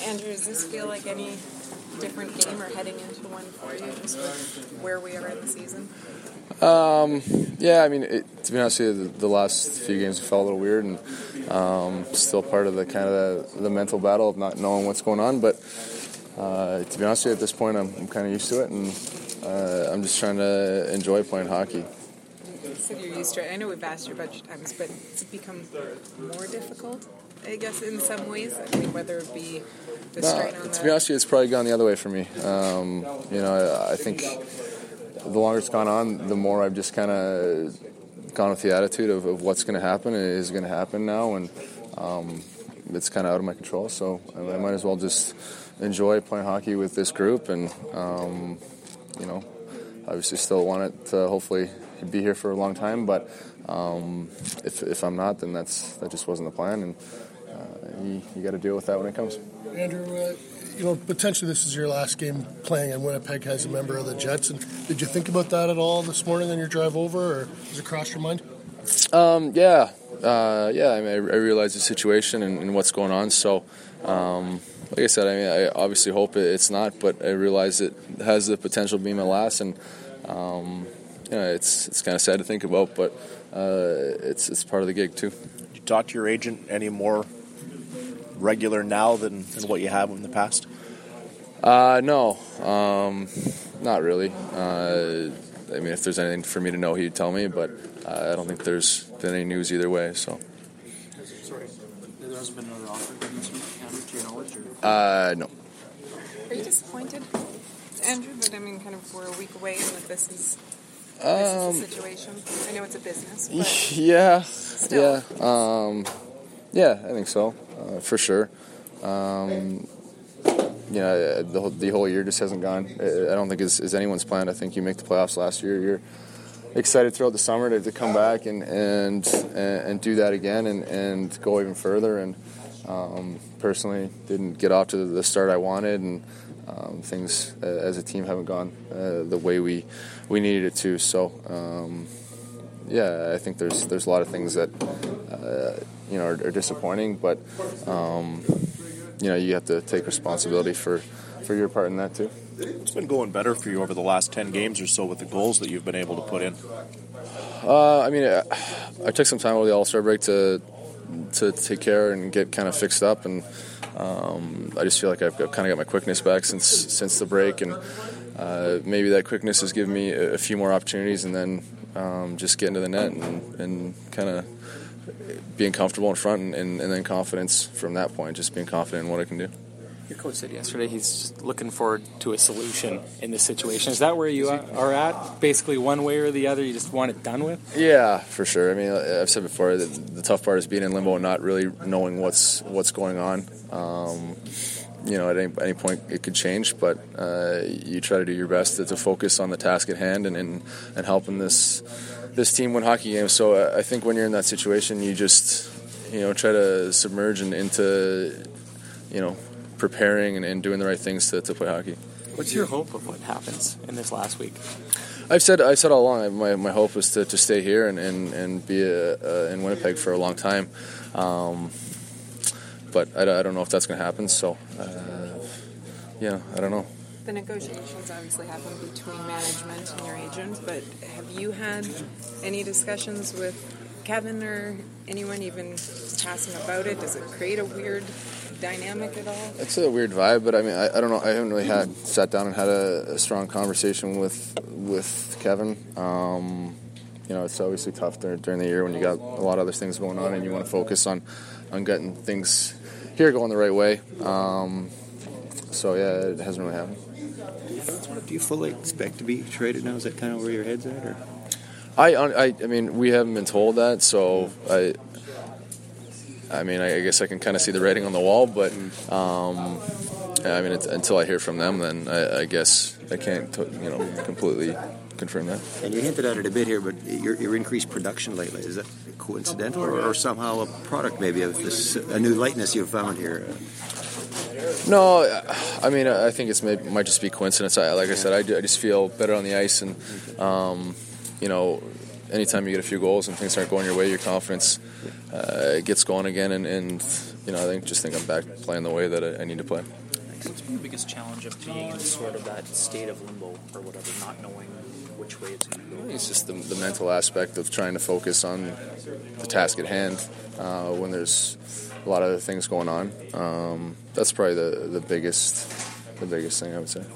Andrew, does this feel like any different game or heading into one for you, just with where we are in the season? Yeah, I mean, to be honest with you, the last few games have felt a little weird, and still part of the kind of the mental battle of not knowing what's going on. But to be honest with you, at this point, I'm kind of used to it, and I'm just trying to enjoy playing hockey. You said you're used to it. I know we've asked you a bunch of times, but it's become more difficult, I guess, in some ways. I mean, whether it be the strain on to be honest with you, it's probably gone the other way for me. I think the longer it's gone on, the more I've just kind of gone with the attitude of what's going to happen. It is going to happen now, and it's kind of out of my control. So I might as well just enjoy playing hockey with this group, and obviously still want it to hopefully be here for a long time. But if I'm not, then that just wasn't the plan, and you got to deal with that when it comes. Andrew, potentially this is your last game playing in Winnipeg as a member of the Jets. And did you think about that at all this morning on your drive over, or does it cross your mind? Yeah. I mean, I realize the situation and what's going on. So, like I said, I mean, I obviously hope it's not, but I realize it has the potential to be my last, and it's kind of sad to think about, but it's part of the gig too. Did you talk to your agent any more regular now than what you have in the past? No, not really. I mean, if there's anything for me to know, he'd tell me, but I don't think there's been any news either way. So. Sorry, there hasn't been another offer given this week, Andrew, to your knowledge? Or? No. Are you disappointed, Andrew, that kind of we're a week away and that this is the situation? I know it's a business, but yeah, still. Yeah, I think so, for sure. The whole year just hasn't gone. I don't think is anyone's plan. I think you make the playoffs last year. You're excited throughout the summer to come back and do that again and go even further. And personally, didn't get off to the start I wanted, and things as a team haven't gone the way we needed it to. So I think there's a lot of things that are disappointing, but you have to take responsibility for your part in that too. It's been going better for you over the last 10 games or so with the goals that you've been able to put in. I took some time over the All-Star break to take care and get kind of fixed up, and I just feel like I've kind of got my quickness back since the break, and maybe that quickness has given me a few more opportunities, and then just getting to the net and kind of being comfortable in front, and then confidence from that point, just being confident in what I can do. Your coach said yesterday he's just looking forward to a solution in this situation. Is that where you are at? Basically one way or the other, you just want it done with? Yeah, for sure. I mean, I've said before that the tough part is being in limbo and not really knowing what's going on. At any point it could change, but you try to do your best to focus on the task at hand and helping this team win hockey games. So I think when you're in that situation, you just try to submerge into preparing and doing the right things to play hockey. What's your hope of what happens in this last week? I've said all along my hope is to stay here and be in Winnipeg for a long time, but I don't know if that's going to happen. So I don't know. The negotiations obviously happen between management and your agent, but have you had any discussions with Kevin or anyone even passing about it? Does it create a weird dynamic at all? It's a weird vibe, but I mean, I don't know. I haven't really sat down and had a strong conversation with Kevin. It's obviously tough during the year when you got a lot of other things going on and you want to focus on getting things here going the right way. It hasn't really happened. Do you fully expect to be traded now? Is that kind of where your head's at? Or? I mean, we haven't been told that, so I guess I can kind of see the writing on the wall, but until I hear from them, then I guess I can't completely confirm that. And you hinted at it a bit here, but your increased production lately, is that coincidental or somehow a product maybe of this a new lightness you've found here? No, I mean, I think might just be coincidence. Like I said, I just feel better on the ice, and anytime you get a few goals and things aren't going your way, your confidence gets going again, and I think I'm back playing the way that I need to play. What's been the biggest challenge of being in sort of that state of limbo or whatever, not knowing which way it's going to go? It's just the mental aspect of trying to focus on the task at hand when there's a lot of other things going on. That's probably the biggest thing I would say.